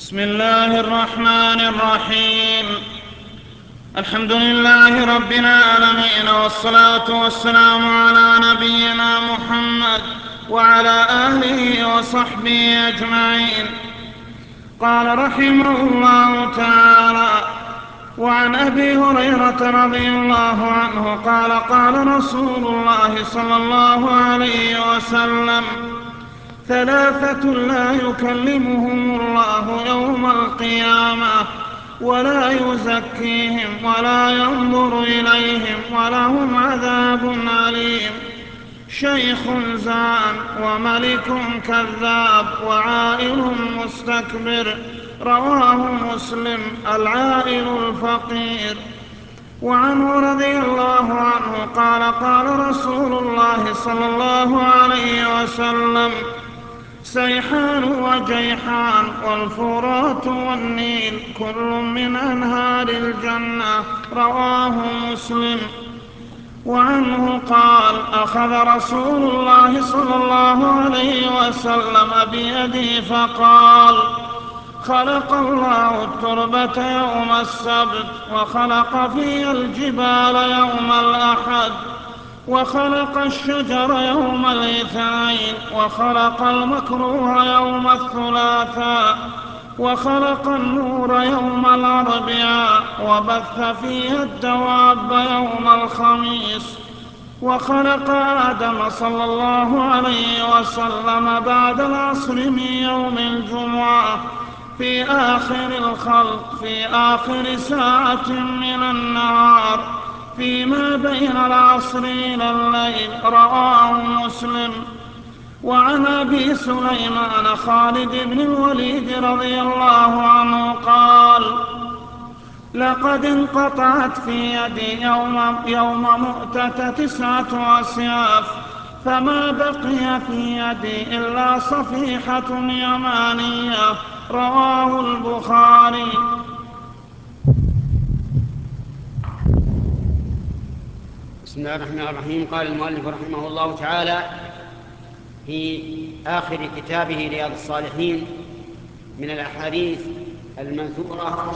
بسم الله الرحمن الرحيم. الحمد لله رب العالمين، والصلاة والسلام على نبينا محمد وعلى آله وصحبه أجمعين. قال رحمه الله تعالى: وعن أبي هريرة رضي الله عنه قال: قال رسول الله صلى الله عليه وسلم: ثلاثة لا يكلمهم الله يوم القيامة ولا يزكيهم ولا ينظر إليهم ولهم عذاب أليم: شيخ زان وملك كذاب وعائل مستكبر. رواه مسلم. العائل الفقير. وعنه رضي الله عنه قال: قال رسول الله صلى الله عليه وسلم: سيحان وجيحان والفرات والنيل كل من أنهار الجنة. رواه مسلم. وعنه قال: أخذ رسول الله صلى الله عليه وسلم بيدي فقال: خلق الله التربة يوم السبت، وخلق فيها الجبال يوم الأحد، وخلق الشجر يوم الاثنين، وخلق المكروه يوم الثلاثاء، وخلق النور يوم الأربعاء، وبث فيها الدواب يوم الخميس، وخلق آدم صلى الله عليه وسلم بعد العصر من يوم الجمعة في آخر الخلق، في آخر ساعة من النهار فيما بين العصر إلى الليل. رواه مسلم. وعن أبي سليمان خالد بن الوليد رضي الله عنه قال: لقد انقطعت في يدي يوم مؤتة 9 أسياف، فما بقي في يدي إلا صفيحة يمانية. رواه البخاري. بسم الله الرحمن الرحيم. قال المؤلف رحمه الله تعالى في آخر كتابه رياض الصالحين من الأحاديث المنثورة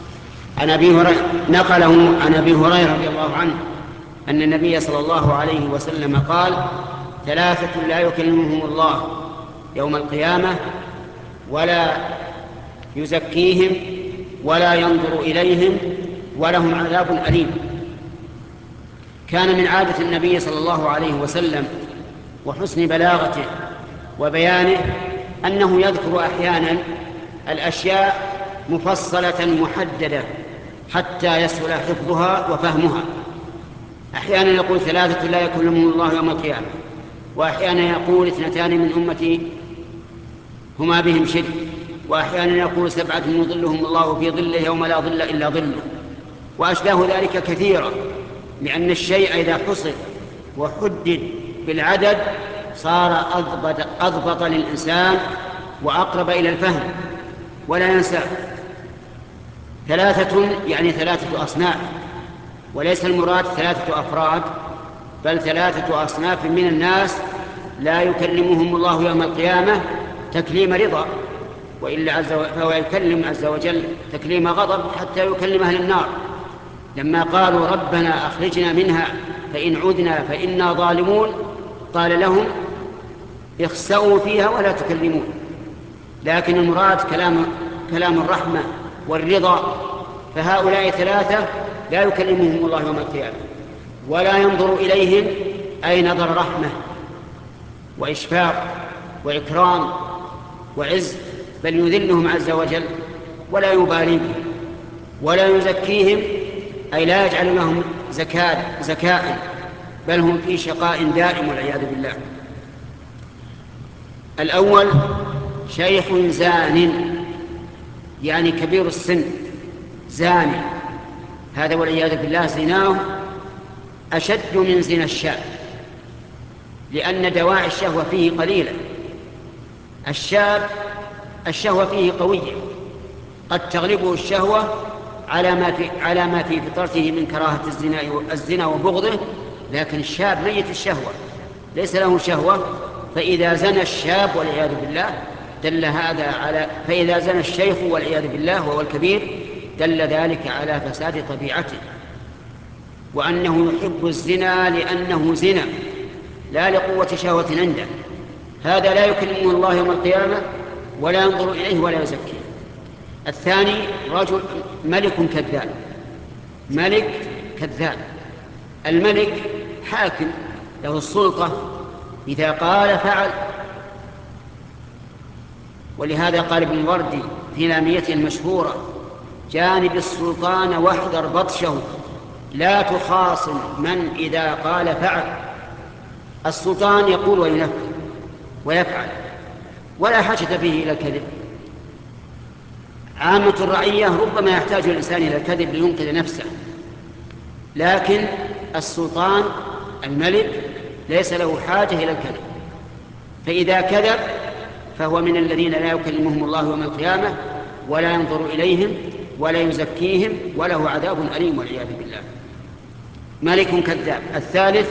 نقله عن أبي هريرة رضي الله عنه أن النبي صلى الله عليه وسلم قال: ثلاثة لا يكلمهم الله يوم القيامة ولا يزكيهم ولا ينظر إليهم ولهم عذاب أليم. كان من عادة النبي صلى الله عليه وسلم وحسن بلاغته وبيانه أنه يذكر أحيانا الأشياء مفصلة محددة حتى يسهل حفظها وفهمها. أحيانا يقول: ثلاثة لا يكلمهم الله يوم القيامة، وأحيانا يقول: 2 من أمتي هما بهم شرك، وأحيانا يقول: 7 يظلهم الله في ظله يوم لا ظل إلا ظله، وأشباه ذلك كثيرا، لأن الشيء إذا حصر وحدد بالعدد صار أضبط للإنسان وأقرب إلى الفهم ولا ينسى. 3 يعني 3 أصناف، وليس المراد 3 أفراد، بل 3 أصناف من الناس لا يكلمهم الله يوم القيامة تكليم رضا، وإلا فهو يكلم عز وجل تكليم غضب حتى يكلم أهل النار لما قالوا: ربنا أخرجنا منها فإن عدنا فإنا ظالمون، قال لهم: اخسئوا فيها ولا تكلمون. لكن المراد كلام الرحمة والرضا. فهؤلاء 3 لا يكلمهم الله يوم القيامة ولا ينظر إليهم، أي نظر رحمة وإشفاق وإكرام وعز، بل يذلهم عز وجل ولا يبالي بهم، ولا يزكيهم، أي لا يجعل لهم زكاء، بل هم في شقاء دائم والعياذ بالله. الأول: شيخ زان، يعني كبير السن زاني، هذا والعياذ بالله زناه أشد من زنا الشاب، لأن دواعي الشهوة فيه قليلة. الشاب الشهوة فيه قوية، قد تغلبه الشهوة على ما في فطرته من كراهة الزنا وبغضه، لكن الشاب ميت الشهوة ليس له شهوة، فإذا زنى الشاب والعياذ بالله دل هذا على فإذا زنى الشيخ والعياذ بالله وهو الكبير دل ذلك على فساد طبيعته، وأنه يحب الزنا لأنه زنا لا لقوة شهوة عنده. هذا لا يكلمه الله يوم القيامة ولا ينظر إليه ولا يزكيه. الثاني رجل ملك كذاب. ملك كذاب. الملك حاكم له السلطة، إذا قال فعل. ولهذا قال ابن الوردي في لاميته المشهورة: جانب السلطان واحذر بطشه، لا تخاصم من إذا قال فعل. السلطان يقول وينفذ ويفعل ولا حاجة فيه إلى الكذب. عامة الرعية ربما يحتاج الإنسان إلى الكذب لينقذ نفسه، لكن السلطان الملك ليس له حاجة إلى الكذب، فإذا كذب فهو من الذين لا يكلمهم الله يوم القيامة ولا ينظر إليهم ولا يزكيهم وله عذاب أليم والعياذ بالله. ملك كذاب. الثالث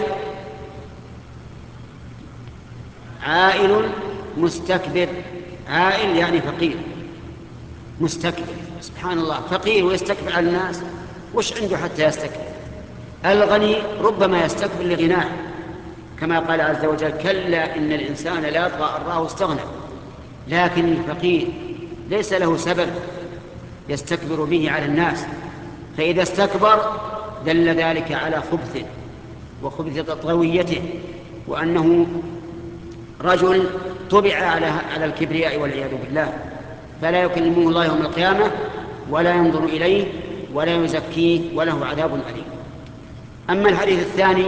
عائل مستكبر. عائل يعني فقير، مستكبر. سبحان الله، فقير ويستكبر على الناس، وش عنده حتى يستكبر؟ الغني ربما يستكبر لغناه، كما قال عز وجل: كلا إن الإنسان لا يطغى أن رآه استغنى. لكن الفقير ليس له سبب يستكبر به على الناس، فإذا استكبر دل ذلك على خبثه وخبث طغويته، وأنه رجل طبع على الكبرياء والعياذ بالله، فلا يكلمه الله يوم القيامة ولا ينظر إليه ولا يزكيه وله عذاب أليم. أما الحديث الثاني